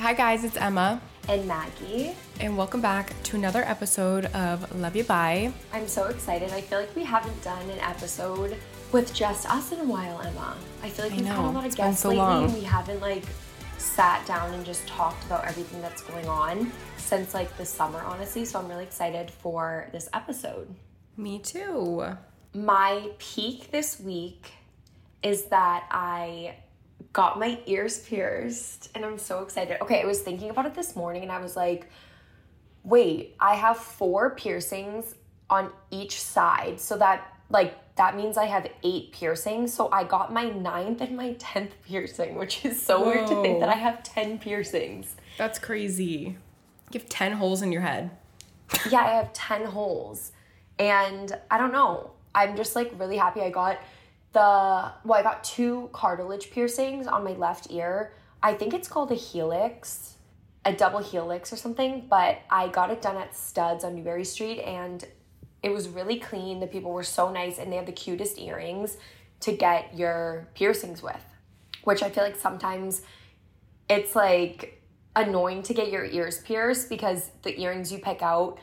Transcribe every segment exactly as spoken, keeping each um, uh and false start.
Hi guys, it's Emma. And Maggie. And welcome back to another episode of Love You Bye. I'm so excited. I feel like we haven't done an episode with just us in a while, Emma. I feel like I we've know. had a lot of It's been guests so lately long. and we haven't like sat down and just talked about everything that's going on since like the summer, honestly. So I'm really excited for this episode. Me too. My peak this week is that I got my ears pierced and I'm so excited. Okay, I was thinking about it this morning and I was like, wait, I have four piercings on each side. So that like that means I have eight piercings. So I got my ninth and my tenth piercing, which is so Whoa. weird to think that I have ten piercings. That's crazy. You have ten holes in your head. Yeah, I have ten holes. And I don't know. I'm just like really happy I got the, well, I got two cartilage piercings on my left ear. I think it's called a helix, a double helix or something, but I got it done at Studs on Newberry Street and it was really clean. The people were so nice and they have the cutest earrings to get your piercings with, which I feel like sometimes it's like annoying to get your ears pierced because the earrings you pick out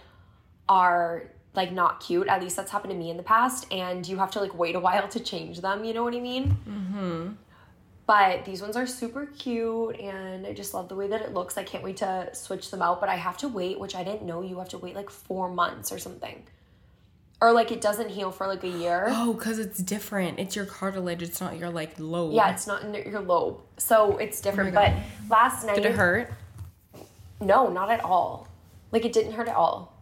are like not cute. At least that's happened to me in the past and you have to like wait a while to change them, you know what I mean? Mm-hmm. But these ones are super cute and I just love the way that it looks. I can't wait to switch them out, but I have to wait, which I didn't know you have to wait like four months or something. Or like it doesn't heal for like a year. Oh, because it's different. It's your cartilage. It's not your like lobe. Yeah, it's not in your lobe. So it's different. Oh my but God. last night... Did it hurt? No, not at all. Like it didn't hurt at all.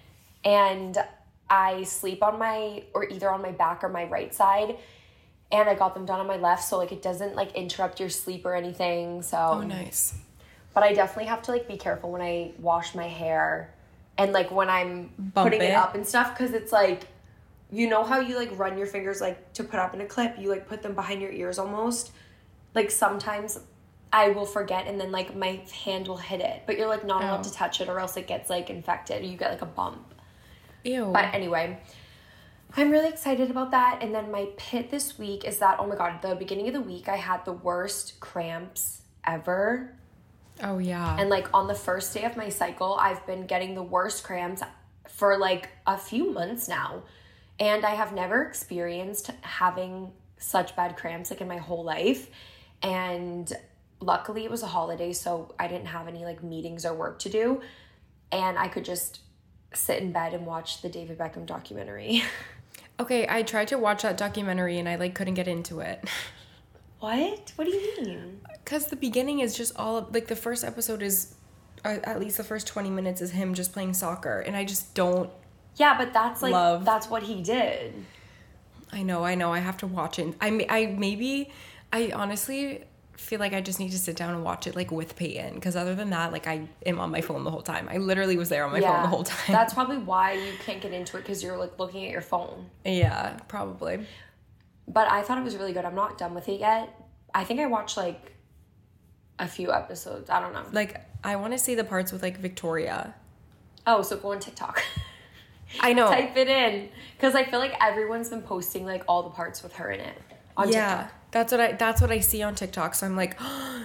And I sleep on my, or either on my back or my right side. And I got them done on my left. So like it doesn't like interrupt your sleep or anything. So. Oh, nice. But I definitely have to like be careful when I wash my hair. And like when I'm Bump putting it. it. up and stuff. Cause it's like, you know how you like run your fingers like to put up in a clip? You like put them behind your ears almost. Like sometimes I will forget and then like my hand will hit it. But you're like not allowed Oh. to touch it or else it gets like infected. Or you get like a bump. Ew. But anyway, I'm really excited about that. And then my pit this week is that, oh my God, the beginning of the week I had the worst cramps ever. Oh, yeah. And like on the first day of my cycle, I've been getting the worst cramps for like a few months now. And I have never experienced having such bad cramps like in my whole life. And luckily it was a holiday, so I didn't have any like meetings or work to do. And I could just sit in bed and watch the David Beckham documentary. Okay, I tried to watch that documentary and I like couldn't get into it. What? What do you mean? Because the beginning is just all, like the first episode is, uh, at least the first twenty minutes is him just playing soccer. And I just don't, Yeah, but that's like, Love. that's what he did. I know, I know, I have to watch it. I, may- I maybe, I honestly feel like I just need to sit down and watch it like with Peyton. Because other than that, like I am on my phone the whole time. I literally was there on my phone the whole time. That's probably why you can't get into it because you're like looking at your phone. Yeah, probably. But I thought it was really good. I'm not done with it yet. I think I watched like a few episodes. I don't know. Like, I want to see the parts with like Victoria. Oh, so go on TikTok. I know. Type it in. Because I feel like everyone's been posting like all the parts with her in it on yeah, TikTok. that's what I that's what I see on TikTok. So I'm like,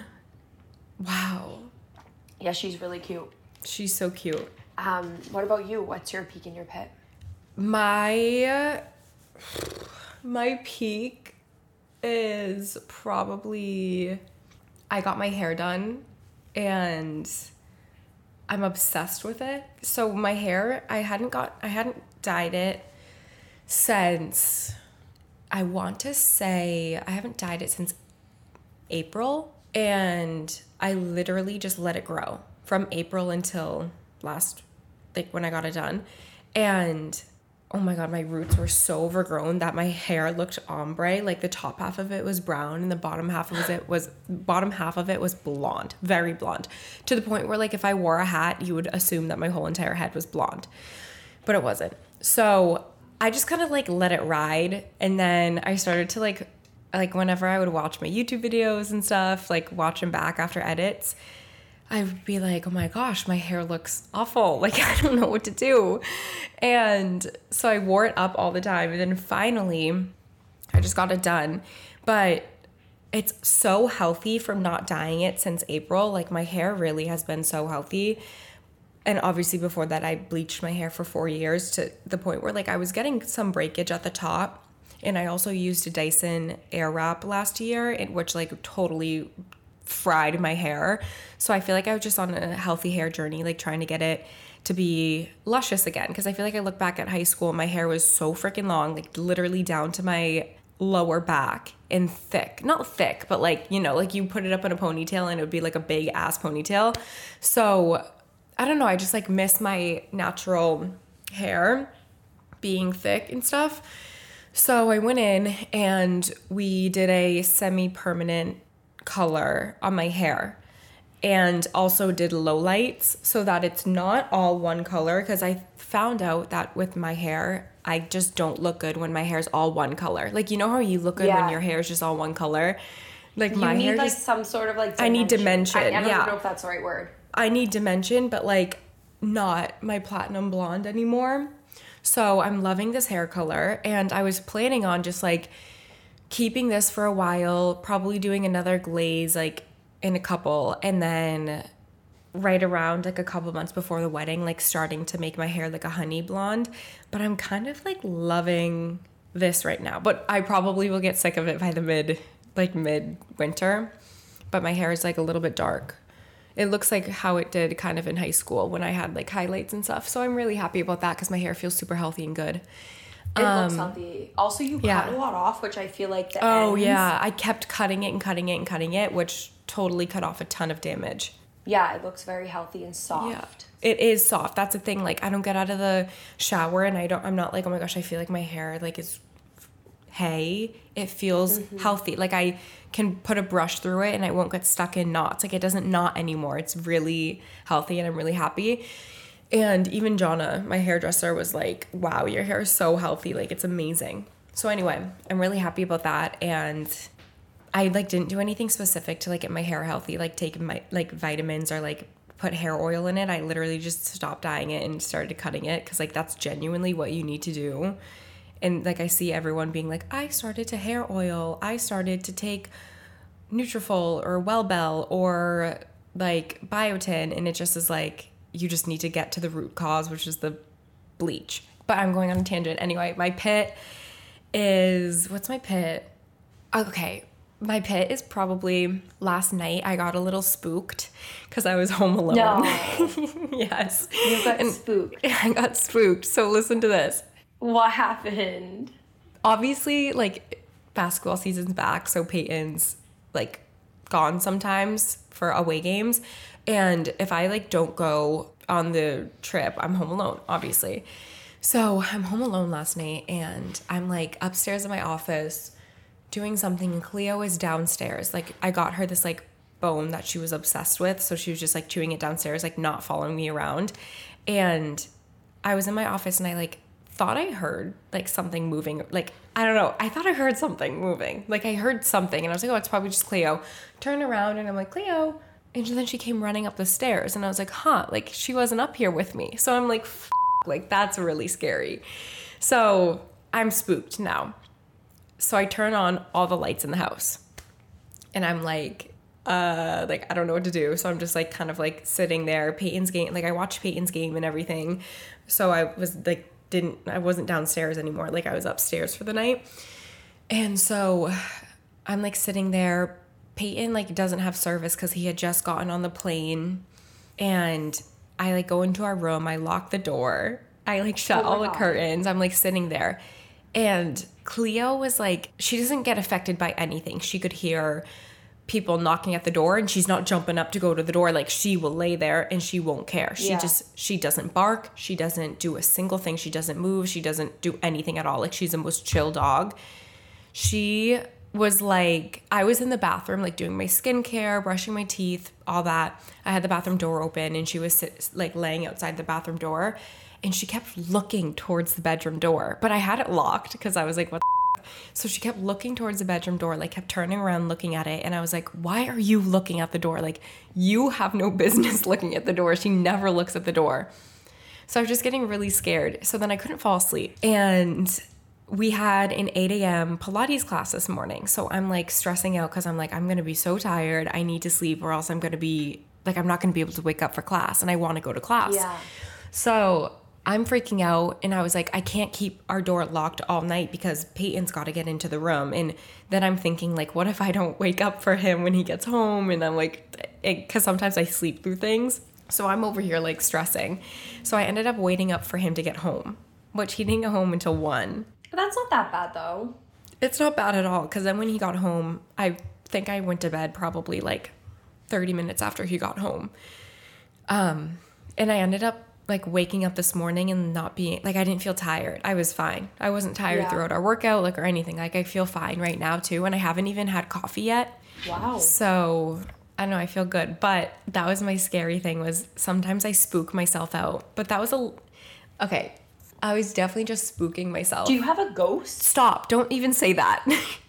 wow, Yeah, she's really cute. she's so cute. Um, what about you? What's your peak in your pit? My my peak is probably I got my hair done and I'm obsessed with it. So my hair, I hadn't got I hadn't dyed it since I want to say I haven't dyed it since April, and I literally just let it grow from April until last, like when I got it done. And oh my God, my roots were so overgrown that my hair looked ombre. Like the top half of it was brown and the bottom half of it was bottom half of it was blonde, very blonde, to the point where like if I wore a hat, you would assume that my whole entire head was blonde, but it wasn't. So I just kind of like let it ride, and then I started to like like whenever I would watch my YouTube videos and stuff, like watch them back after edits, I would be like, oh my gosh, my hair looks awful. Like, I don't know what to do. And so I wore it up all the time. And then finally, I just got it done. But it's so healthy from not dyeing it since April. Like my hair really has been so healthy. And obviously before that I bleached my hair for four years to the point where like I was getting some breakage at the top. And I also used a Dyson Airwrap last year, which like totally fried my hair. So I feel like I was just on a healthy hair journey, like trying to get it to be luscious again. Because I feel like I look back at high school, my hair was so freaking long, like literally down to my lower back and thick. Not thick, but like, you know, like you put it up in a ponytail and it would be like a big ass ponytail. So I don't know, I just like miss my natural hair being thick and stuff. So I went in and we did a semi-permanent color on my hair and also did lowlights so that it's not all one color, because I found out that with my hair, I just don't look good when my hair's all one color. Like, you know how you look good Yeah. when your hair is just all one color? Like my you need hair like just, some sort of like dimension. I need dimension, I, I don't yeah. even know if that's the right word. I need dimension, but like not my platinum blonde anymore. So I'm loving this hair color, and I was planning on just like keeping this for a while, probably doing another glaze like in a couple, and then right around like a couple months before the wedding, like starting to make my hair like a honey blonde. But I'm kind of like loving this right now, but I probably will get sick of it by the mid like mid winter. But my hair is like a little bit dark. It looks like how it did kind of in high school when I had like highlights and stuff. So I'm really happy about that because my hair feels super healthy and good. It Um, looks healthy. Also, you yeah. cut a lot off, which I feel like the Oh ends, yeah, I kept cutting it and cutting it and cutting it, which totally cut off a ton of damage. Yeah, it looks very healthy and soft. Yeah. It is soft. That's the thing. Like I don't get out of the shower and I don't I'm not like, oh my gosh, I feel like my hair like is hay. It feels Mm-hmm. healthy. Like I can put a brush through it and I won't get stuck in knots. Like it doesn't knot anymore. It's really healthy and I'm really happy. And even Jonna, my hairdresser, was like, wow, your hair is so healthy. Like it's amazing. So anyway, I'm really happy about that. And I like didn't do anything specific to like get my hair healthy, like take my like vitamins or like put hair oil in it. I literally just stopped dyeing it and started cutting it because like that's genuinely what you need to do. And like I see everyone being like, I started to hair oil, I started to take Nutrafol or Wellbell or like biotin, and it just is like you just need to get to the root cause, which is the bleach. But I'm going on a tangent anyway. My pit is what's my pit? Okay. My pit is probably last night I got a little spooked because I was home alone. No. Yes. You got And spooked. I got spooked. So listen to this. What happened? Obviously, like basketball season's back, so Peyton's like gone sometimes for away games. And if I like don't go on the trip, I'm home alone, obviously. So I'm home alone last night and I'm like upstairs in my office doing something and Cleo is downstairs. Like I got her this like bone that she was obsessed with. So she was just like chewing it downstairs, like not following me around. And I was in my office and I like thought I heard like something moving. Like, I don't know. I thought I heard something moving. Like I heard something and I was like, oh, it's probably just Cleo. Turn around and I'm like, Cleo. And then she came running up the stairs and I was like, huh, like she wasn't up here with me. So I'm like, F-, like that's really scary. So I'm spooked now. So I turn on all the lights in the house and I'm like, uh, like, I don't know what to do. So I'm just like, kind of like sitting there, Peyton's game. Like I watched Peyton's game and everything. So I was like, didn't, I wasn't downstairs anymore. Like I was upstairs for the night. And so I'm like sitting there. Peyton like doesn't have service because he had just gotten on the plane. And I like go into our room. I lock the door. I like shut Oh my all the God. curtains. I'm like sitting there. And Cleo was like, she doesn't get affected by anything. She could hear people knocking at the door and she's not jumping up to go to the door. Like she will lay there and she won't care. She Yeah. just, she doesn't bark. She doesn't do a single thing. She doesn't move. She doesn't do anything at all. Like she's the most chill dog. She was like, I was in the bathroom, like doing my skincare, brushing my teeth, all that. I had the bathroom door open and she was sit, like laying outside the bathroom door and she kept looking towards the bedroom door, but I had it locked because I was like, what the f-? So she kept looking towards the bedroom door, like kept turning around looking at it. And I was like, why are you looking at the door? Like you have no business looking at the door. She never looks at the door. So I was just getting really scared. So then I couldn't fall asleep. And we had an eight a.m. Pilates class this morning. So I'm like stressing out because I'm like, I'm going to be so tired. I need to sleep or else I'm going to be like, I'm not going to be able to wake up for class and I want to go to class. Yeah. So I'm freaking out and I was like, I can't keep our door locked all night because Peyton's got to get into the room. And then I'm thinking like, what if I don't wake up for him when he gets home? And I'm like, because sometimes I sleep through things. So I'm over here like stressing. So I ended up waiting up for him to get home, which he didn't get home until one. But that's not that bad though. It's not bad at all because then when he got home, I think I went to bed probably like thirty minutes after he got home. Um, and I ended up like waking up this morning and not being like, I didn't feel tired. I was fine. I wasn't tired Yeah. throughout our workout like or anything. Like I feel fine right now too. And I haven't even had coffee yet. Wow. So I don't know. I feel good. But that was my scary thing was sometimes I spook myself out. But that was a, okay. I was definitely just spooking myself. Do you have a ghost? Stop. Don't even say that.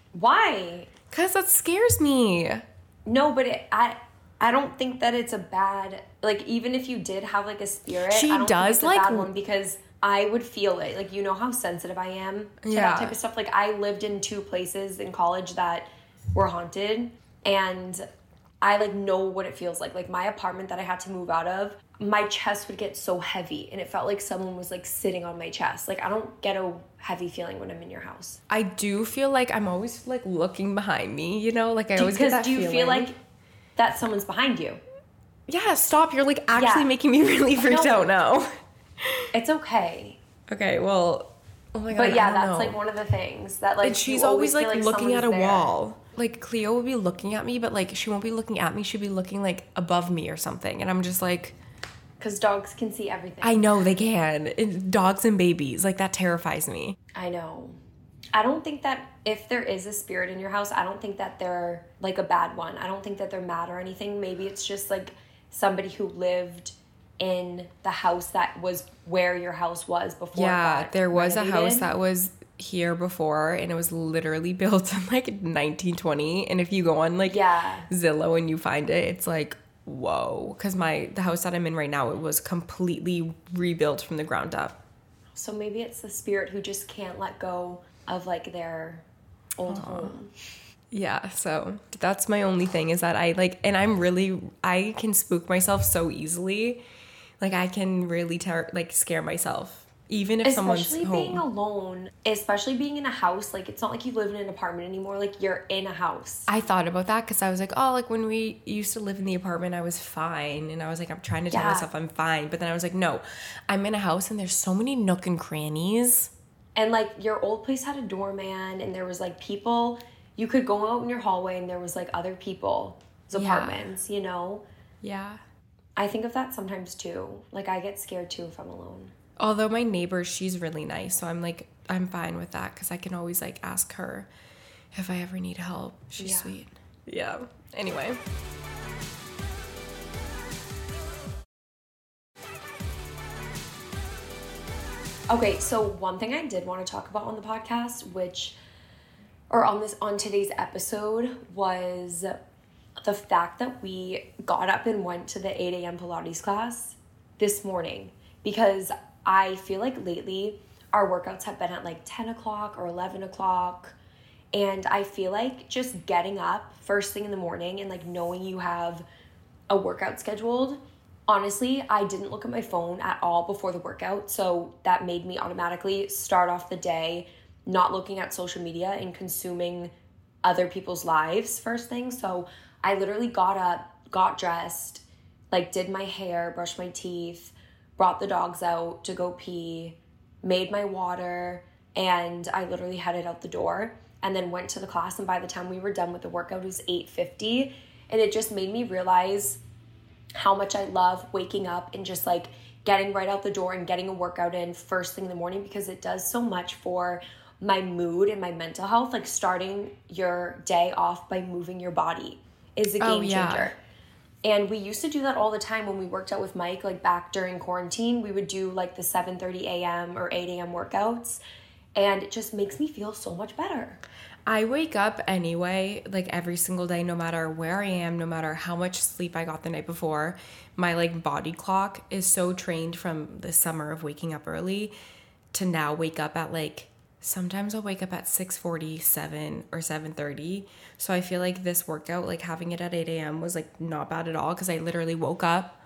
Why? Because that scares me. No, but it, I I don't think that it's a bad, like, even if you did have, like, a spirit, She I don't does, think it's a like- bad one because I would feel it. Like, you know how sensitive I am to Yeah. that type of stuff? Like, I lived in two places in college that were haunted, and I, like, know what it feels like. Like, my apartment that I had to move out of, my chest would get so heavy, and it felt like someone was, like, sitting on my chest. Like, I don't get a heavy feeling when I'm in your house. I do feel like I'm always like looking behind me, you know? Like I always get Because that do you feeling. feel like that someone's behind you? Yeah, stop. You're like actually Yeah. making me really freaked No. out now. It's okay. Okay, well, oh my god. But yeah, I don't that's know. like one of the things that like And she's you always feel like, looking at a someone's there. wall. Like Cleo will be looking at me, but like she won't be looking at me. She'll be looking like above me or something. And I'm just like, Because dogs can see everything. I know they can. And dogs and babies, like that terrifies me. I know. I don't think that if there is a spirit in your house, I don't think that they're like a bad one. I don't think that they're mad or anything. Maybe it's just like somebody who lived in the house that was where your house was before. it Yeah, got there was a house renovated. that was here before and it was literally built in like nineteen twenty. And if you go on like Yeah. Zillow and you find it, it's like, whoa. Because my the house that I'm in right now, it was completely rebuilt from the ground up. So maybe it's the spirit who just can't let go of like their old home. Yeah, so that's my only thing is that I like, and I'm really, I can spook myself so easily. Like I can really ter- like scare myself, even if Especially someone's being home. alone, especially being in a house. Like it's not like you live in an apartment anymore. Like you're in a house. I thought about that because I was like, oh, like when we used to live in the apartment, I was fine. And I was like, I'm trying to tell Yeah. myself I'm fine. But then I was like, no, I'm in a house and there's so many nook and crannies. And like your old place had a doorman, and there was like people. You could go out in your hallway, and there was like other people's Yeah. apartments. You know, Yeah. I think of that sometimes too. Like I get scared too if I'm alone. Although my neighbor, she's really nice. So I'm like, I'm fine with that because I can always like ask her if I ever need help. She's Yeah. sweet. Yeah. Anyway. Okay, so one thing I did want to talk about on the podcast, which, or on this, on today's episode, was the fact that we got up and went to the eight a.m. Pilates class this morning, because I feel like lately our workouts have been at like ten o'clock or eleven o'clock, and I feel like just getting up first thing in the morning and like knowing you have a workout scheduled. Honestly, I didn't look at my phone at all before the workout, so that made me automatically start off the day not looking at social media and consuming other people's lives first thing. So I literally got up, got dressed, like did my hair, brushed my teeth, brought the dogs out to go pee, made my water, and I literally headed out the door and then went to the class. And by the time we were done with the workout, it was eight fifty, and it just made me realize how much I love waking up and just like getting right out the door and getting a workout in first thing in the morning, because it does so much for my mood and my mental health. Like starting your day off by moving your body is a game Oh, yeah. changer. And we used to do that all the time when we worked out with Mike, like back during quarantine. We would do like the seven thirty a.m. or eight a.m. workouts, and it just makes me feel so much better. I wake up anyway, like every single day, no matter where I am, no matter how much sleep I got the night before. My like body clock is so trained from the summer of waking up early to now wake up at like sometimes I'll wake up at six forty, seven or seven thirty. So I feel like this workout, like having it at eight a.m. was like not bad at all, because I literally woke up,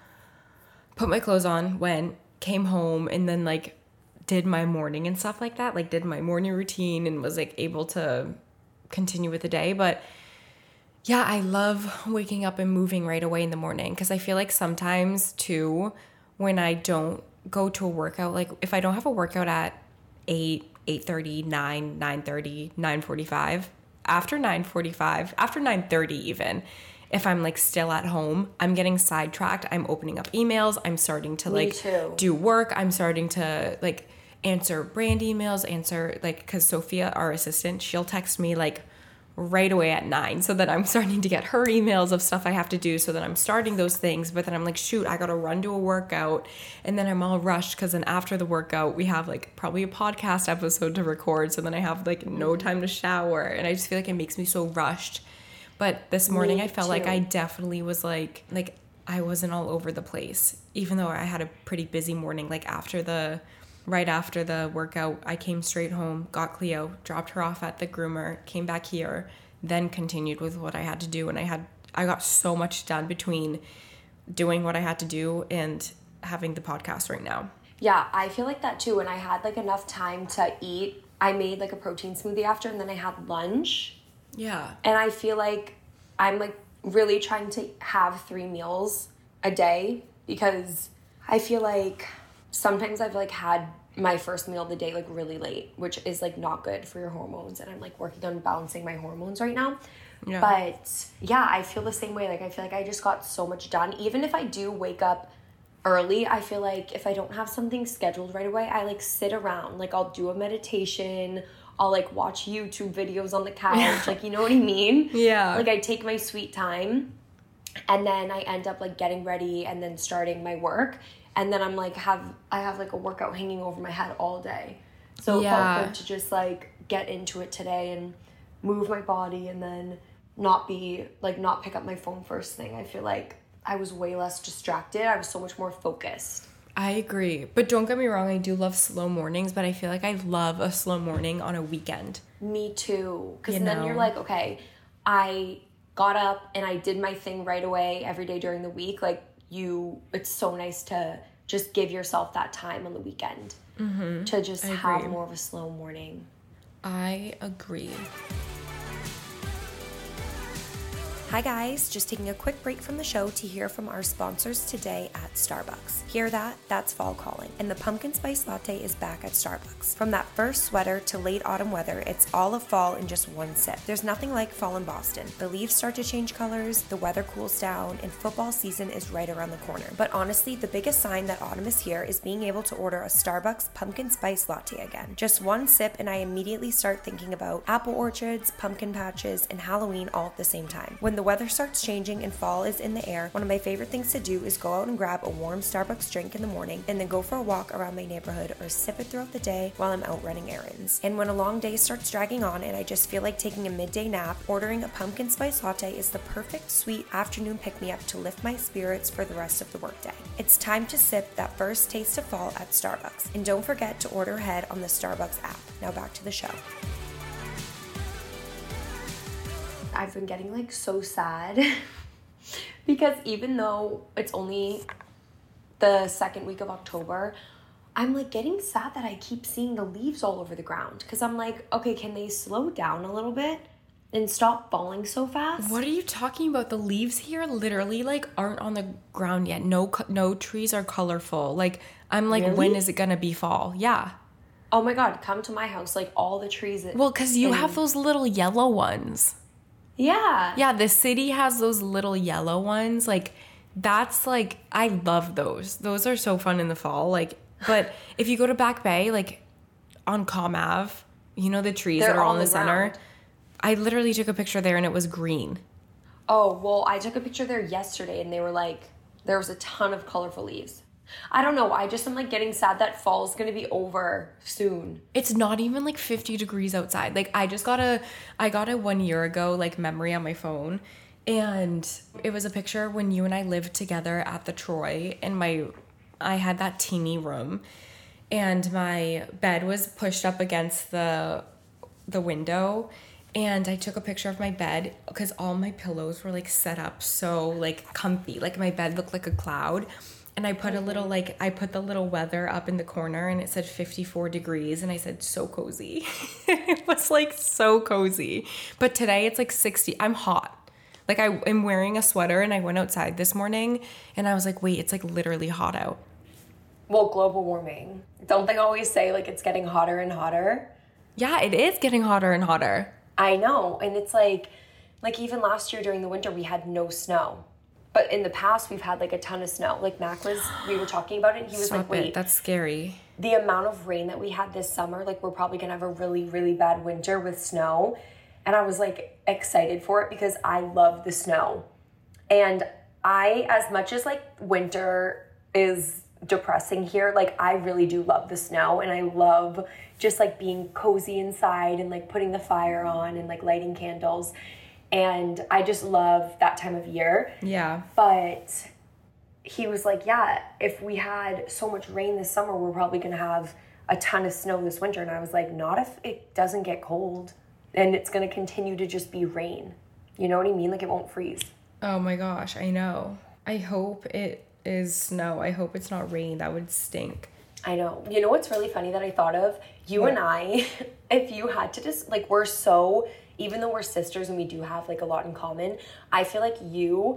put my clothes on, went, came home, and then like did my morning and stuff like that, like did my morning routine and was like able to continue with the day. But yeah, I love waking up and moving right away in the morning, because I feel like sometimes too, when I don't go to a workout, like if I don't have a workout at eight, eight thirty, nine, nine thirty, nine forty-five, after nine forty-five, after nine thirty even, if I'm like still at home, I'm getting sidetracked. I'm opening up emails. I'm starting to Me like too. do work. I'm starting to like answer brand emails, answer like, because Sophia, our assistant, she'll text me like right away at nine. So that I'm starting to get her emails of stuff I have to do. So that I'm starting those things. But then I'm like, shoot, I got to run to a workout. And then I'm all rushed, because then after the workout, we have like probably a podcast episode to record. So then I have like no time to shower. And I just feel like it makes me so rushed. But this morning Me I felt too. like I definitely was like, like I wasn't all over the place, even though I had a pretty busy morning. Like after the, right after the workout, I came straight home, got Cleo, dropped her off at the groomer, came back here, then continued with what I had to do. And I had, I got so much done between doing what I had to do and having the podcast right now. Yeah, I feel like that too. And I had like enough time to eat. I made like a protein smoothie after, and then I had lunch. Yeah. And I feel like I'm like really trying to have three meals a day, because I feel like sometimes I've like had my first meal of the day like really late, which is like not good for your hormones. And I'm like working on balancing my hormones right now. Yeah. But yeah, I feel the same way. Like I feel like I just got so much done. Even if I do wake up early, I feel like if I don't have something scheduled right away, I like sit around. Like I'll do a meditation. I'll like watch YouTube videos on the couch. Like, you know what I mean? Yeah. Like I take my sweet time, and then I end up like getting ready and then starting my work. And then I'm like, have, I have like a workout hanging over my head all day. So it Yeah. felt good to just like get into it today and move my body, and then not be like, not pick up my phone first thing. I feel like I was way less distracted. I was so much more focused. I agree. But don't get me wrong, I do love slow mornings, but I feel like I love a slow morning on a weekend. Me too. Because You then know? you're like, okay, I got up and I did my thing right away every day during the week. Like you, it's so nice to just give yourself that time on the weekend Mm-hmm. to just I have agree. more of a slow morning. I agree. Hi guys, just taking a quick break from the show to hear from our sponsors today at Starbucks. Hear that? That's fall calling. And the pumpkin spice latte is back at Starbucks. From that first sweater to late autumn weather, it's all of fall in just one sip. There's nothing like fall in Boston. The leaves start to change colors, the weather cools down, and football season is right around the corner. But honestly, the biggest sign that autumn is here is being able to order a Starbucks pumpkin spice latte again. Just one sip and I immediately start thinking about apple orchards, pumpkin patches, and Halloween all at the same time. When the weather starts changing and fall is in the air, one of my favorite things to do is go out and grab a warm Starbucks drink in the morning and then go for a walk around my neighborhood or sip it throughout the day while I'm out running errands. And when a long day starts dragging on and I just feel like taking a midday nap, ordering a pumpkin spice latte is the perfect sweet afternoon pick-me-up to lift my spirits for the rest of the workday. It's time to sip that first taste of fall at Starbucks. And don't forget to order ahead on the Starbucks app. Now back to the show. I've been getting like so sad because even though it's only the second week of October, I'm like getting sad that I keep seeing the leaves all over the ground, because I'm like, okay, can they slow down a little bit and stop falling so fast? What are you talking about? The leaves here literally like aren't on the ground yet. No, co- no trees are colorful. Like I'm like, Really? when is it gonna be fall? Yeah. Oh my God, come to my house, like all the trees. Well, because you in- have those little yellow ones. Yeah. Yeah, the city has those little yellow ones. Like, that's like, I love those. Those are so fun in the fall. Like, but if you go to Back Bay, like on Com Ave, you know the trees They're that are on on the, the center? ground. I literally took a picture there and it was green. Oh, well, I took a picture there yesterday and they were like, there was a ton of colorful leaves. I don't know. I just am like getting sad that fall's gonna be over soon. It's not even like fifty degrees outside. Like I just got a, I got a one year ago like memory on my phone, and it was a picture when you and I lived together at the Troy, and my, I had that teeny room, and my bed was pushed up against the the window, and I took a picture of my bed because all my pillows were like set up so like comfy. Like my bed looked like a cloud. And I put a little, like, I put the little weather up in the corner and it said fifty-four degrees. And I said, so cozy. It was like so cozy. But today it's like sixty. I'm hot. Like I am wearing a sweater and I went outside this morning and I was like, wait, it's like literally hot out. Well, global warming. Don't they always say like it's getting hotter and hotter? Yeah, it is getting hotter and hotter. I know. And it's like, like even last year during the winter, we had no snow. But in the past, we've had like a ton of snow. Like Mac was, we were talking about it and he was Stop like, wait. it. That's scary. The amount of rain that we had this summer, like we're probably going to have a really, really bad winter with snow. And I was like excited for it because I love the snow. And I, as much as like winter is depressing here, like I really do love the snow. And I love just like being cozy inside and like putting the fire on and like lighting candles. And I just love that time of year. Yeah. But he was like, yeah, if we had so much rain this summer, we're probably going to have a ton of snow this winter. And I was like, not if it doesn't get cold. And it's going to continue to just be rain. You know what I mean? Like it won't freeze. Oh my gosh, I know. I hope it is snow. I hope it's not rain. That would stink. I know. You know what's really funny that I thought of? You what? And I, if you had to just, like, we're so... even though we're sisters and we do have like a lot in common, I feel like you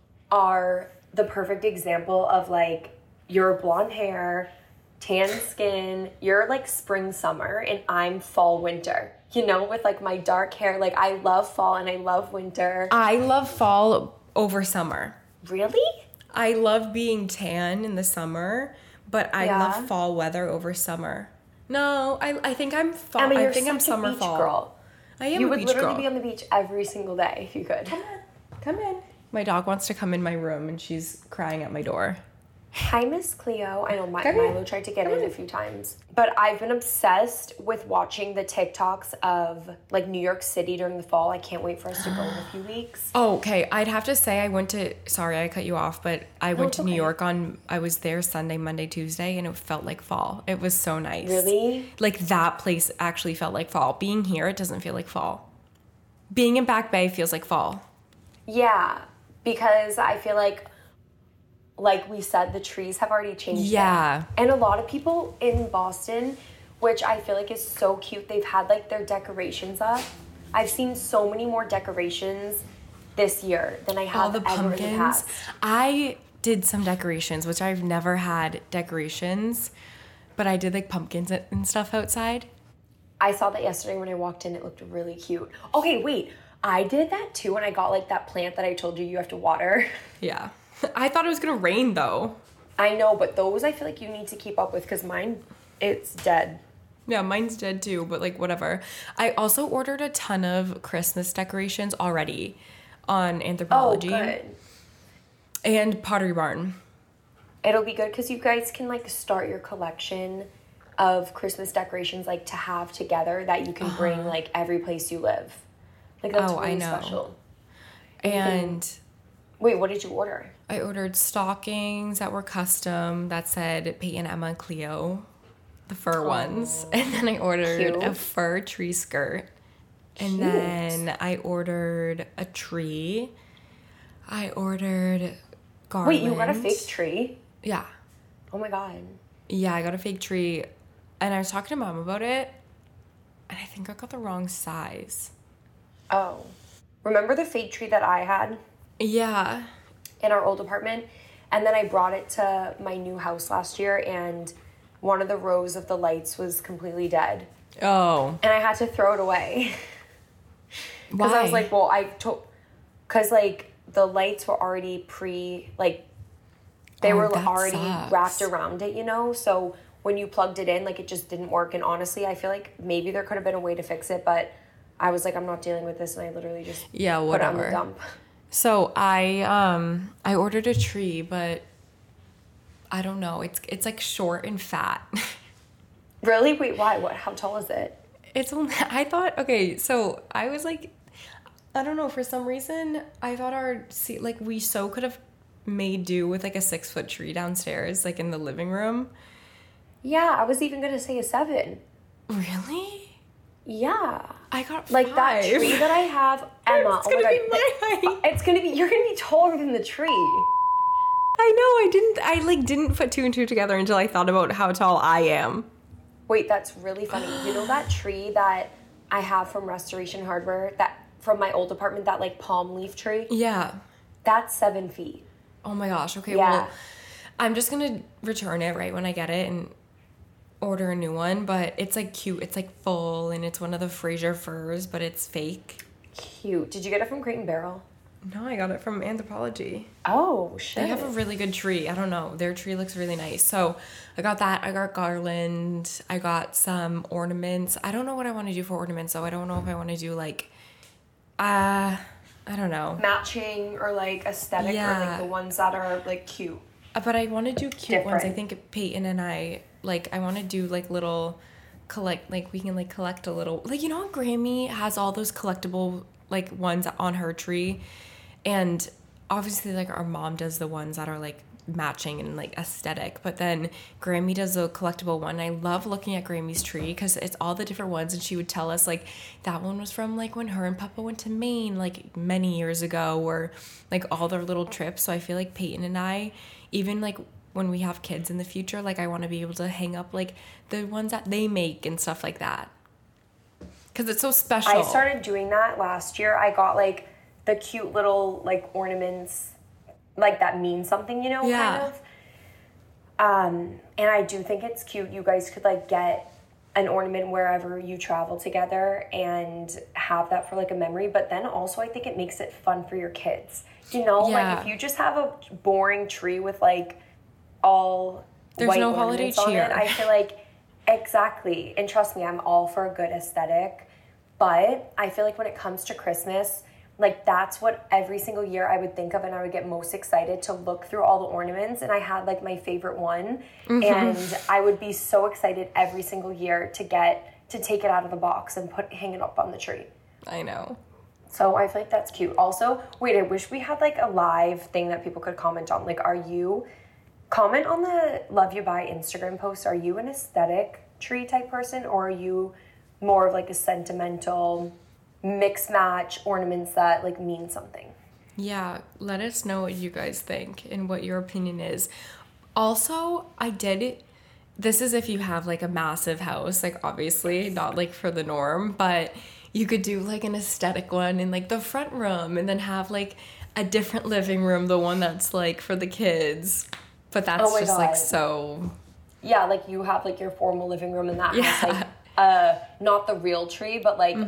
are the perfect example of like your blonde hair, tan skin, you're like spring, summer, and I'm fall, winter, you know, with like my dark hair. Like I love fall and I love winter. I love fall over summer. Really? I love being tan in the summer, but I yeah. love fall weather over summer. No, I I think I'm fall. Emma, you're I think such I'm summer a beach fall. Girl. I am you a would beach literally girl. be on the beach every single day if you could. Come on, come in. My dog wants to come in my room and she's crying at my door. Hi, Miss Cleo. I know my, Come Milo here. tried to get Come in here. a few times. But I've been obsessed with watching the TikToks of like New York City during the fall. I can't wait for us to go in a few weeks. Oh, okay. I'd have to say I went to, sorry, I cut you off, but I went it's to New okay. York on, I was there Sunday, Monday, Tuesday, and it felt like fall. It was so nice. Really? Like that place actually felt like fall. Being here, it doesn't feel like fall. Being in Back Bay feels like fall. Yeah, because I feel like, like we said, the trees have already changed. Yeah. There. And a lot of people in Boston, which I feel like is so cute, they've had like their decorations up. I've seen so many more decorations this year than I have All the ever in the pumpkins. past. I did some decorations, which I've never had decorations, but I did like pumpkins and stuff outside. I saw that yesterday when I walked in. It looked really cute. Okay, wait. I did that too when I got like that plant that I told you you have to water. Yeah. I thought it was going to rain though. I know, but those I feel like you need to keep up with because mine, it's dead. Yeah, mine's dead too, but like whatever. I also ordered a ton of Christmas decorations already on Anthropologie. Oh, good. And Pottery Barn. It'll be good because you guys can like start your collection of Christmas decorations like to have together that you can bring Uh-huh. like every place you live. Like that's Oh, I really know. special. And Wait, what did you order? I ordered stockings that were custom that said Peyton, Emma, and Cleo, the fur ones. And then I ordered Cute. a fur tree skirt. And Cute. then I ordered a tree. I ordered garland. Wait, you got a fake tree? Yeah. Oh my god. Yeah, I got a fake tree. And I was talking to Mom about it. And I think I got the wrong size. Oh. Remember the fake tree that I had Yeah. in our old apartment? And then I brought it to my new house last year and one of the rows of the lights was completely dead. Oh. And I had to throw it away. Because Why? I was like, well, I told, because like the lights were already pre, like they Oh, were that already sucks. wrapped around it, you know? So when you plugged it in, like it just didn't work. And honestly, I feel like maybe there could have been a way to fix it, but I was like, I'm not dealing with this. And I literally just Yeah, put it on the whatever. dump. So I um I ordered a tree, but I don't know. It's it's like short and fat. Really? Wait, why? What? How tall is it? It's only I thought okay, so I was like I don't know, for some reason I thought our see like we so could have made do with like a six foot tree downstairs, like in the living room. Yeah, I was even gonna say a seven. Really? Yeah. I got Like five. that tree that I have, Emma. It's oh gonna my be God, my height. It's gonna be. You're gonna be taller than the tree. I know. I didn't. I like didn't put two and two together until I thought about how tall I am. Wait, that's really funny. You know that tree that I have from Restoration Hardware, that from my old apartment, that like palm leaf tree? Yeah. That's seven feet. Oh my gosh. Okay. Yeah. Well, I'm just gonna return it right when I get it and order a new one. But it's like cute. It's like full and it's one of the Fraser firs, but it's fake. Cute. Did you get it from Crate and Barrel? No, I got it from Anthropology. Oh, shit. They have a really good tree. I don't know. Their tree looks really nice. So I got that. I got garland. I got some ornaments. I don't know what I want to do for ornaments, though. I don't know if I want to do like, uh, I don't know. Matching or like aesthetic Yeah. or like the ones that are like cute. Uh, But I want to do cute ones. I Different. think Peyton and I, like, I want to do like little collect, like we can like collect a little, like, you know how Grammy has all those collectible like ones on her tree? And obviously, like, our mom does the ones that are, like, matching and, like, aesthetic. But then Grammy does a collectible one. I love looking at Grammy's tree because it's all the different ones. And she would tell us, like, that one was from, like, when her and Papa went to Maine, like, many years ago. Or, like, all their little trips. So I feel like Peyton and I, even, like, when we have kids in the future, like, I want to be able to hang up, like, the ones that they make and stuff like that. Because it's so special. I started doing that last year. I got like the cute little like ornaments like that mean something, you know, Yeah. kind of. Um, and I do think it's cute. You guys could like get an ornament wherever you travel together and have that for like a memory. But then also I think it makes it fun for your kids. You know, Yeah. like if you just have a boring tree with like all There's white no holiday ornaments on cheer. it, I feel like exactly. And trust me, I'm all for a good aesthetic. But I feel like when it comes to Christmas, like that's what every single year I would think of, and I would get most excited to look through all the ornaments. And I had like my favorite one, Mm-hmm. and I would be so excited every single year to get to take it out of the box and put hang it up on the tree. I know. So I feel like that's cute. Also, wait, I wish we had like a live thing that people could comment on. Like, are you comment on the Love You Buy Instagram post? Are you an aesthetic tree type person, or are you more of like a sentimental mix match ornaments that like mean something? Yeah, let us know what you guys think and what your opinion is. Also, I did, this is if you have like a massive house, like obviously not like for the norm, but you could do like an aesthetic one in like the front room and then have like a different living room, the one that's like for the kids. But that's Oh my just like God. so, Yeah, like you have like your formal living room and that Yeah. has like uh not the real tree, but like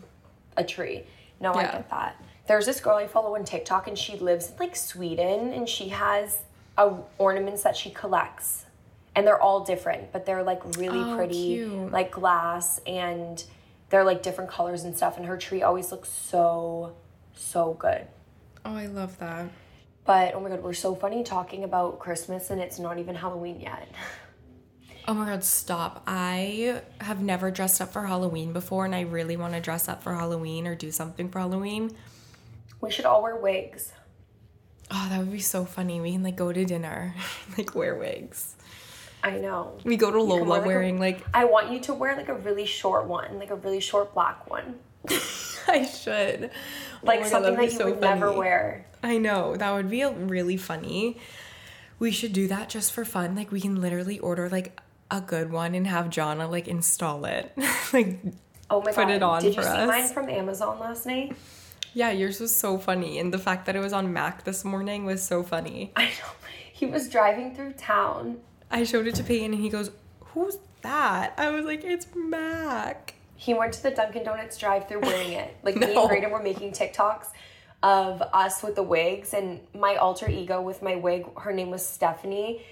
a tree. No, I Yeah. get that. There's this girl I follow on TikTok and she lives in like Sweden and she has a, ornaments that she collects. And they're all different, but they're like really Oh, pretty, cute. like glass, and they're like different colors and stuff. And her tree always looks so, so good. oh, I love that. But oh my God, we're so funny talking about Christmas and it's not even Halloween yet. Oh my God, stop. I have never dressed up for Halloween before and I really want to dress up for Halloween or do something for Halloween. We should all wear wigs. Oh, that would be so funny. We can like go to dinner, like wear wigs. I know. We go to You can Lola wear, like, a- wearing like, I want you to wear like a really short one, like a really short black one. I should. Like Oh my God, something that'd be that you so would never funny. wear. I know, that would be a really funny. We should do that just for fun. Like we can literally order like a good one and have Jonna like install it. Like Oh my put God. it on Did for you see us. mine from Amazon last night? Yeah, yours was so funny. And the fact that it was on Mac this morning was so funny. I know. He was driving through town. I showed it to Peyton and he goes, "Who's that?" I was like, "It's Mac." He went to the Dunkin' Donuts drive-through wearing it. Like me No. and Brayden were making TikToks of us with the wigs, and my alter ego with my wig, her name was Stephanie.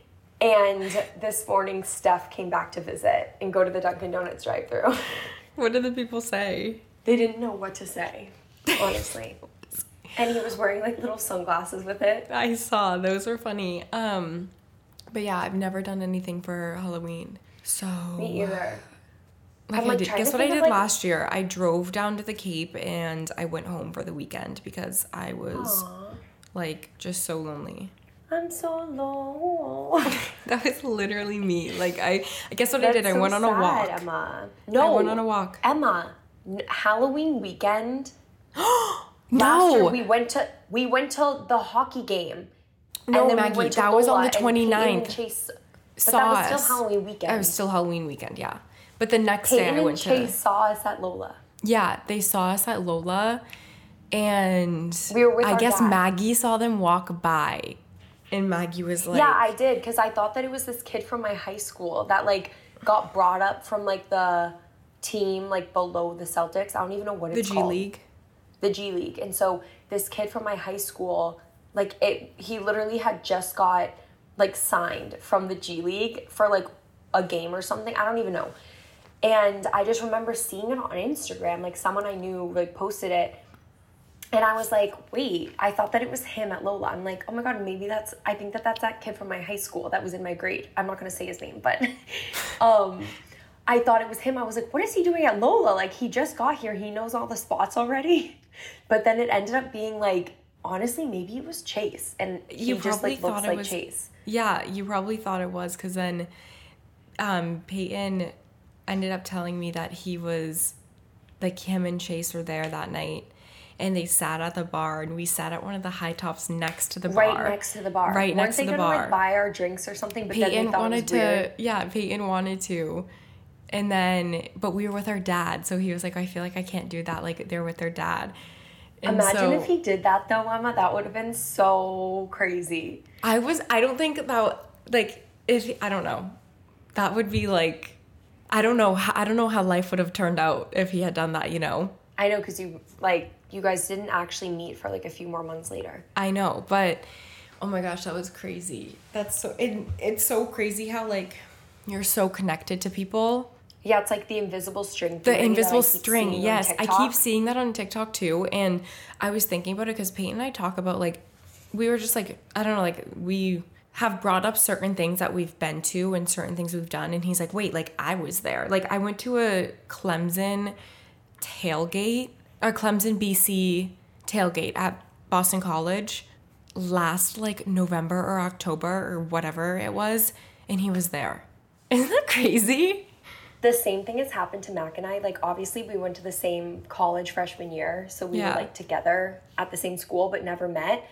And this morning, Steph came back to visit and go to the Dunkin' Donuts drive-through. What did the people say? They didn't know what to say, honestly. And he was wearing like little sunglasses with it. I saw those were funny. Um, but yeah, I've never done anything for Halloween. So Me either. Like I'm, I like, did. trying Guess to what I think did of, like- last year? I drove down to the Cape and I went home for the weekend because I was Aw. like just so lonely. I'm so low. That was literally me. Like, I, I guess what That's I did, I so went on sad, a walk. Emma. No. I went on a walk. Emma, n- Halloween weekend. No. Last year we went to we went to the hockey game. No, and then Maggie, we went to that was on Lola, the and Peyton twenty-ninth. and Chase, but Saw that was us. still Halloween weekend. It was still Halloween weekend, yeah. But the next Peyton day I and went Chase to... saw us at Lola. Yeah, they saw us at Lola, and We were with I our guess dad. Maggie saw them walk by, and Maggie was like... Yeah, I did, because I thought that it was this kid from my high school that, like, got brought up from, like, the team, like, below the Celtics. I don't even know what The it's G called. League? The G League. And so this kid from my high school, like, it, he literally had just got, like, signed from the G League for, like, a game or something. I don't even know. And I just remember seeing it on Instagram. Like, someone I knew, like, posted it. And I was like, wait, I thought that it was him at Lola. I'm like, oh my God, maybe that's, I think that that's that kid from my high school that was in my grade. I'm not going to say his name, but um, I thought it was him. I was like, what is he doing at Lola? Like, he just got here. He knows all the spots already. But then it ended up being like, honestly, maybe it was Chase. And he You just probably like looks thought it like was- Chase. Yeah, you probably thought it was, because then um, Peyton ended up telling me that he was, like, him and Chase were there that night. And they sat at the bar, and we sat at one of the high tops next to the bar. Right next to the bar. Right Weren't next they to the gonna, bar. like, buy our drinks or something? But then Peyton they thought wanted it was to, weird. yeah, Peyton wanted to. And then, but we were with our dad, so he was like, I feel like I can't do that. Like, they're with their dad. And Imagine so, if he did that though, Emma. That would have been so crazy. I was, I don't think that, like, if, I don't know. That would be like, I don't know, how, I don't know how life would have turned out if he had done that, you know? I know, because you, like, you guys didn't actually meet for, like, a few more months later. I know, but, oh my gosh, that was crazy. That's so, it, it's so crazy how, like, you're so connected to people. Yeah, it's like the invisible string. The theory invisible that I keep string, seeing on yes. I TikTok. keep seeing that on TikTok too. And I was thinking about it because Peyton and I talk about, like, we were just like, I don't know, like, we have brought up certain things that we've been to and certain things we've done. And he's like, wait, like, I was there. Like, I went to a Clemson tailgate, a Clemson B C tailgate at Boston College last, like, November or October or whatever it was. And he was there. Isn't that crazy? The same thing has happened to Mac and I. Like, obviously, we went to the same college freshman year, so we Yeah. were, like, together at the same school, but never met.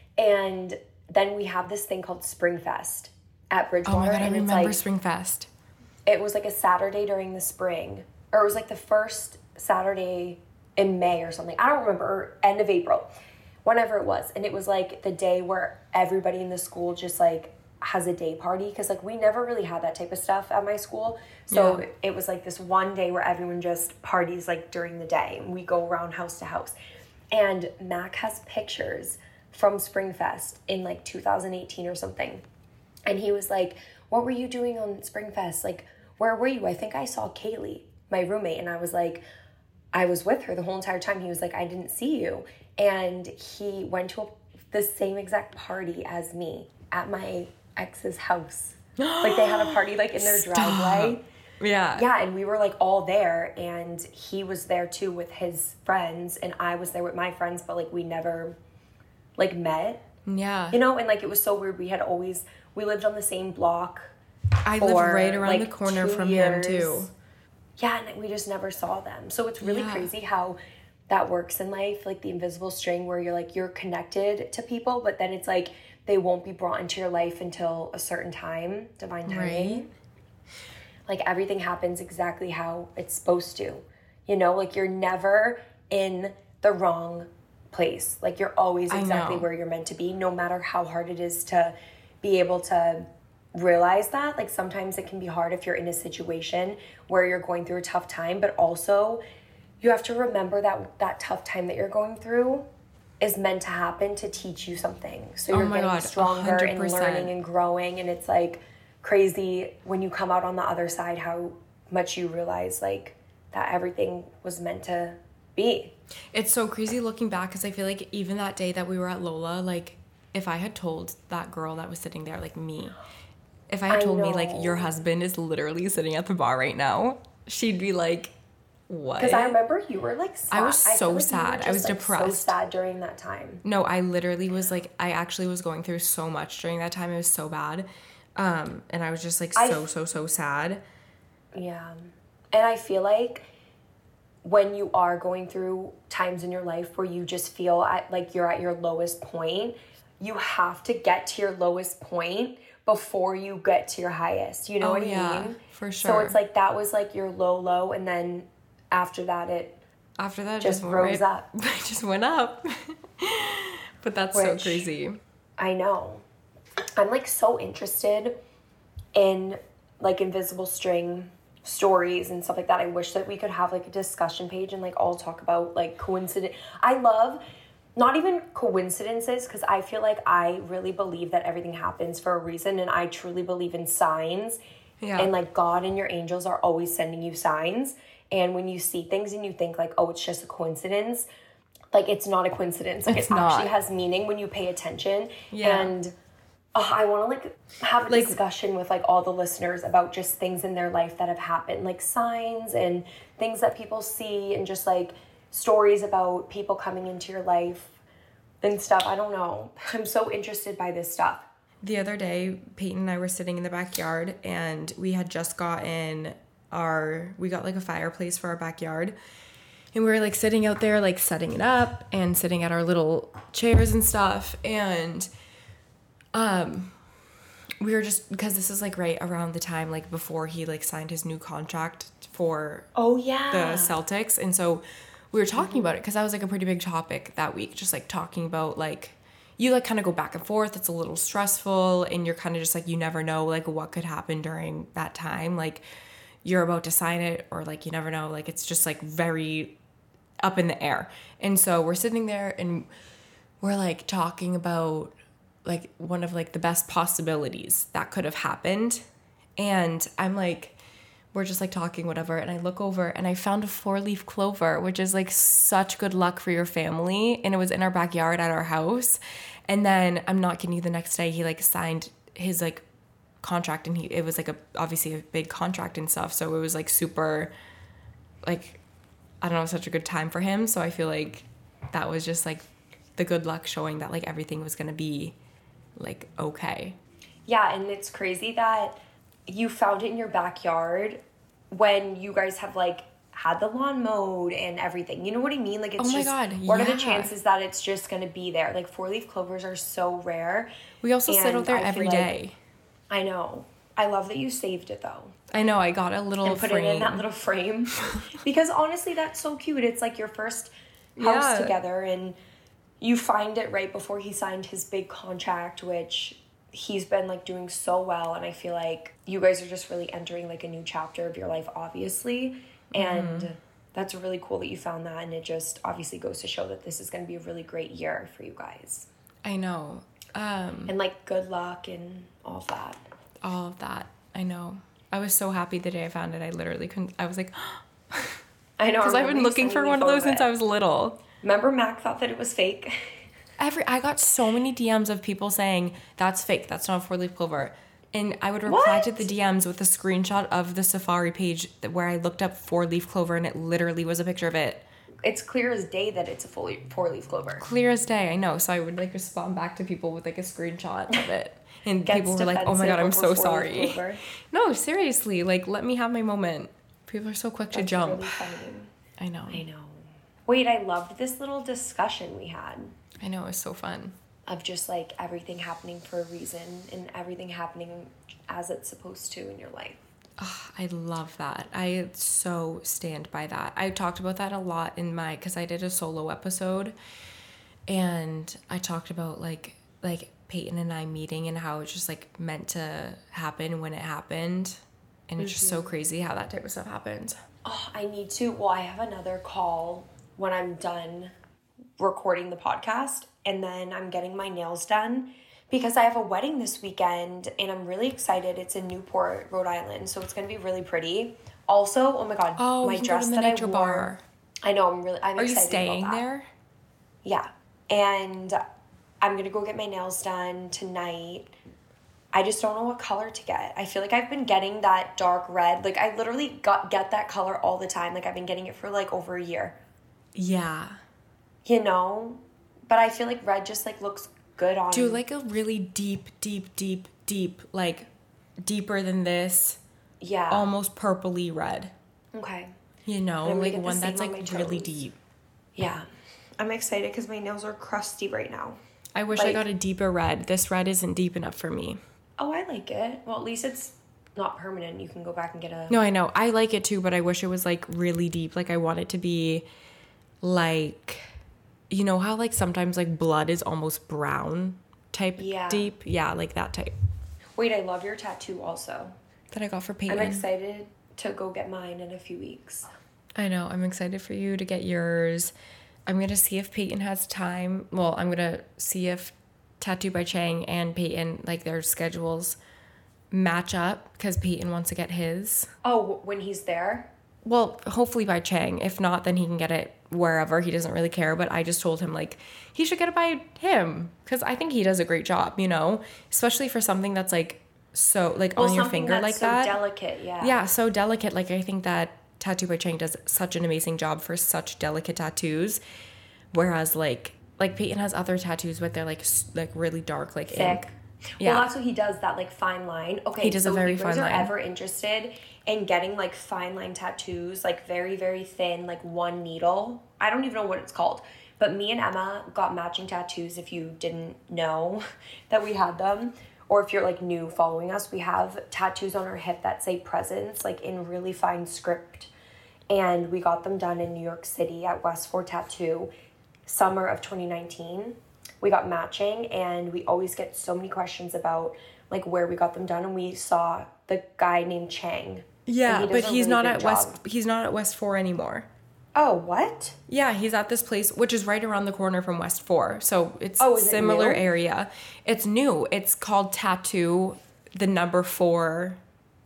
And then we have this thing called Springfest at Bridgewater. Oh my God, I and it's remember like, Springfest. it was like a Saturday during the spring, or it was like the first Saturday in May or something. I don't remember, or end of April, whenever it was. And it was like the day where everybody in the school just like has a day party, because like we never really had that type of stuff at my school. So Yeah. it was like this one day where everyone just parties like during the day, and we go around house to house. And Mac has pictures from Springfest in like two thousand eighteen or something. And he was like, what were you doing on Springfest? Like, where were you? I think I saw Kaylee, my roommate. And I was like, I was with her the whole entire time. He was like, I didn't see you. And he went to a, the same exact party as me at my ex's house. Like, they had a party like in their Stop. driveway. Yeah. Yeah, and we were like all there, and he was there too with his friends, and I was there with my friends, but like we never like met. Yeah. You know, and like it was so weird. We had always we lived on the same block. I live for, right around like, the corner two from years. him too. Yeah, and we just never saw them. So it's really Yeah. crazy how that works in life, like the invisible string where you're like you're connected to people, but then it's like they won't be brought into your life until a certain time, divine timing. Right. Like everything happens exactly how it's supposed to. You know, like you're never in the wrong place. Like you're always I exactly know. where you're meant to be, no matter how hard it is to be able to realize that. Like sometimes it can be hard if you're in a situation where you're going through a tough time, but also you have to remember that that tough time that you're going through is meant to happen to teach you something. So Oh you're my getting God, stronger one hundred and percent. learning and growing, and it's like crazy when you come out on the other side how much you realize like that everything was meant to be. It's so crazy looking back because I feel like even that day that we were at Lola, like if I had told that girl that was sitting there, like me, if I had I told me like know. your husband is literally sitting at the bar right now, she'd be like, what? Because I remember you were like sad. I was feel so like you were sad. I just, was like, depressed. so sad during that time. No, I literally was like, I actually was going through so much during that time. It was so bad. Um, and I was just like I- so, so, so sad. Yeah. And I feel like when you are going through times in your life where you just feel at, like you're at your lowest point, you have to get to your lowest point before you get to your highest. You know Oh, what I yeah, mean? for So sure. it's like that was like your low, low, and then after that it After that, it just went rose right- up. It just went up. But that's Which- so crazy. I know. I'm like so interested in like invisible string stories and stuff like that. I wish that we could have like a discussion page and like all talk about like coincidence. I love not even coincidences, because I feel like I really believe that everything happens for a reason, and I truly believe in signs. Yeah. And like God and your angels are always sending you signs. And when you see things and you think like, oh, it's just a coincidence, like it's not a coincidence. Like It's it actually not. has meaning when you pay attention. Yeah. And oh, I want to like have a Like- discussion with like all the listeners about just things in their life that have happened, like signs and things that people see, and just like stories about people coming into your life and stuff. I don't know. I'm so interested by this stuff. The other day, Peyton and I were sitting in the backyard, and we had just gotten our, we got like a fireplace for our backyard. And we were like sitting out there, like setting it up and sitting at our little chairs and stuff. And um, we were just, because this is like right around the time, like before he like signed his new contract for Oh yeah. the Celtics. And so we were talking about it because that was like a pretty big topic that week, just like talking about like, you like kind of go back and forth. It's a little stressful, and you're kind of just like, you never know like what could happen during that time. Like you're about to sign it, or like you never know. Like it's just like very up in the air. And so we're sitting there and we're like talking about like one of like the best possibilities that could have happened. And I'm like, we're just like talking, whatever. And I look over and I found a four leaf clover, which is like such good luck for your family. And it was in our backyard at our house. And then I'm not kidding you, the next day he like signed his like contract, and he, it was like a, obviously a big contract and stuff. So it was like super like, I don't know, such a good time for him. So I feel like that was just like the good luck showing that like everything was going to be like okay. Yeah, and it's crazy that you found it in your backyard when you guys have like had the lawn mowed and everything. You know what I mean? Like it's Oh my just God, what are the yeah. chances that it's just gonna be there? Like four leaf clovers are so rare. We also sit And out there I feel every like- day. I know. I love that you saved it though. I know, I got a little And put frame. it in that little frame. Because honestly that's so cute. It's like your first house Yeah. together, and you find it right before he signed his big contract, which he's been like doing so well. And I feel like you guys are just really entering like a new chapter of your life, obviously. And Mm-hmm. that's really cool that you found that. And it just obviously goes to show that this is going to be a really great year for you guys. I know. Um, And like good luck and all of that. all of that. I know. I was so happy the day I found it. I literally couldn't, I was like, I know. because I've been looking for one of those since I was little. Remember Mac thought that it was fake? Every I got so many D Ms of people saying that's fake, that's not a four leaf clover, and I would reply to What? the D Ms with a screenshot of the Safari page that, where I looked up four leaf clover, and it literally was a picture of it, It's clear as day that it's a full four leaf clover. clear as day. I know, so I would like respond back to people with like a screenshot of it, and Gets people were like, "Oh my god, I'm defensive so over four-leaf sorry." clover. No, seriously, like let me have my moment. People are so quick to That's jump. really funny. I know. I know. Wait, I loved this little discussion we had I know, it was so fun. of just like everything happening for a reason and everything happening as it's supposed to in your life. Oh, I love that. I so stand by that. I talked about that a lot in my, because I did a solo episode, and I talked about like like Peyton and I meeting and how it's just like meant to happen when it happened, and it's just so crazy how that type of stuff happens. Oh, I need to. Well, I have another call when I'm done recording the podcast, and then I'm getting my nails done because I have a wedding this weekend, and I'm really excited. It's in Newport, Rhode Island, so it's gonna be really pretty. Also, oh my god, Oh, my you can go dress to the that I nature wore. bar. I know. I'm really. I'm Are you excited staying about that. there? Yeah. And I'm gonna go get my nails done tonight. I just don't know what color to get. I feel like I've been getting that dark red. Like I literally got get that color all the time. Like I've been getting it for like over a year. Yeah. You know? But I feel like red just like looks good on Do like a really deep, deep, deep, deep, like deeper than this, Yeah. almost purpley red. Okay. You know, I'm gonna like get the one that's same on like my really toes. deep. Yeah. I'm excited because my nails are crusty right now. I wish I Like- got a deeper red. This red isn't deep enough for me. Oh, I like it. Well, at least it's not permanent. You can go back and get a... No, I know. I like it too, but I wish it was like really deep. Like I want it to be like, you know how like sometimes like blood is almost brown type Yeah. deep? Yeah, like that type. Wait, I love your tattoo also. That I got for Peyton. I'm excited to go get mine in a few weeks. I know. I'm excited for you to get yours. I'm going to see if Peyton has time. Well, I'm going to see if Tattoo by Chang and Peyton, like their schedules match up because Peyton wants to get his. Oh, when he's there? Well, hopefully by Chang. If not, then he can get it wherever. He doesn't really care. But I just told him, like, he should get it by him because I think he does a great job, you know? Especially for something that's, like, so, like, Well, on your something finger that's like so that. delicate, yeah. Yeah, so delicate. Like, I think that Tattoo by Chang does such an amazing job for such delicate tattoos. Whereas, like, like Peyton has other tattoos, but they're, like, s- like really dark, like, Thick. ink. Yeah. Yeah. Well, that's what he does, that like fine line. Okay, He does so a very if you guys fine are line. ever interested in getting like fine line tattoos, like very, very thin, like one needle. I don't even know what it's called. But me and Emma got matching tattoos if you didn't know that we had them. Or if you're like new following us, we have tattoos on our hip that say presents, like in really fine script. And we got them done in New York City at West four Tattoo, summer of twenty nineteen. We got matching, and we always get so many questions about like where we got them done, and we saw the guy named Chang. Yeah, and he but does a he's really not good at West. job. He's not at West Four anymore. Oh, what? Yeah, he's at this place, which is right around the corner from West Four. So it's Oh, is it similar new? area. It's new. It's called Tattoo, the number four,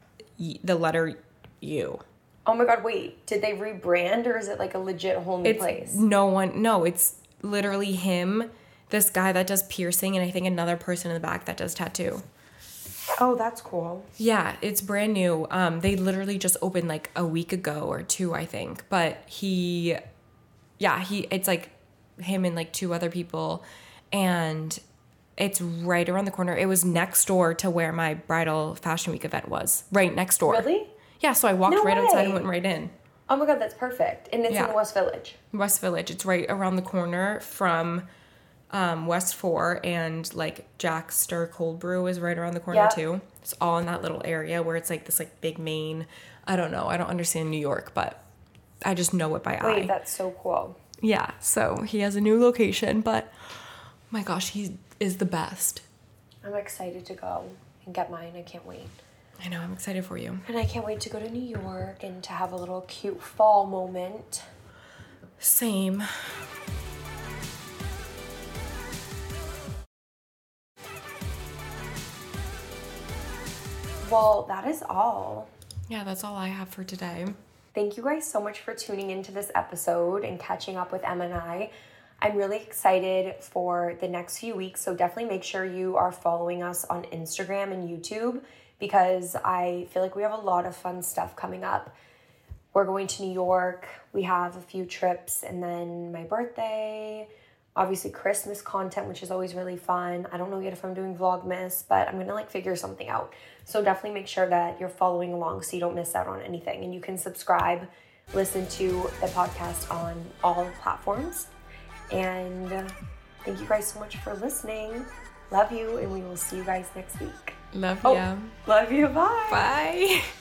y- the letter U. Oh my God! Wait, did they rebrand, or is it like a legit whole new It's place? no one. No, it's literally him, this guy that does piercing, and I think another person in the back that does tattoo. Oh, that's cool. Yeah, it's brand new. Um, they literally just opened like a week ago or two, I think. But he, yeah, he. It's like him and like two other people, and it's right around the corner. It was next door to where my bridal fashion week event was. Right next door. Really? Yeah. So I walked No right outside and way. went right in. Oh my God, that's perfect. And it's Yeah. in the West Village. West Village. It's right around the corner from um, West Four, and like Jack's Stir Cold Brew is right around the corner Yeah. too. It's all in that little area where it's like this like big main. I don't know. I don't understand New York, but I just know it by eye. Wait, that's so cool. Yeah. So he has a new location, but my gosh, he is the best. I'm excited to go and get mine. I can't wait. I know. I'm excited for you. And I can't wait to go to New York and to have a little cute fall moment. Same. Well, that is all. Yeah, that's all I have for today. Thank you guys so much for tuning into this episode and catching up with Emma and I. I'm really excited for the next few weeks, so definitely make sure you are following us on Instagram and YouTube because I feel like we have a lot of fun stuff coming up. We're going to New York, we have a few trips, and then my birthday, obviously Christmas content, which is always really fun. I don't know yet if I'm doing Vlogmas, but I'm gonna like figure something out. So definitely make sure that you're following along so you don't miss out on anything. And you can subscribe, listen to the podcast on all platforms. And uh, thank you guys so much for listening. Love you, and we will see you guys next week. Love Oh, ya. love you. Bye. Bye.